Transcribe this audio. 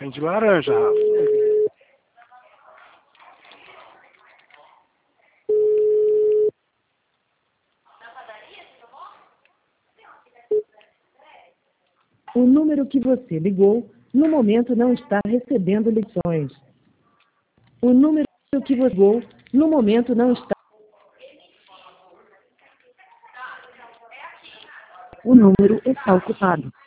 Tem de laranja, Rafa. O número que você ligou, no momento não está recebendo ligações. O número que você ligou, no momento não está... O número está ocupado.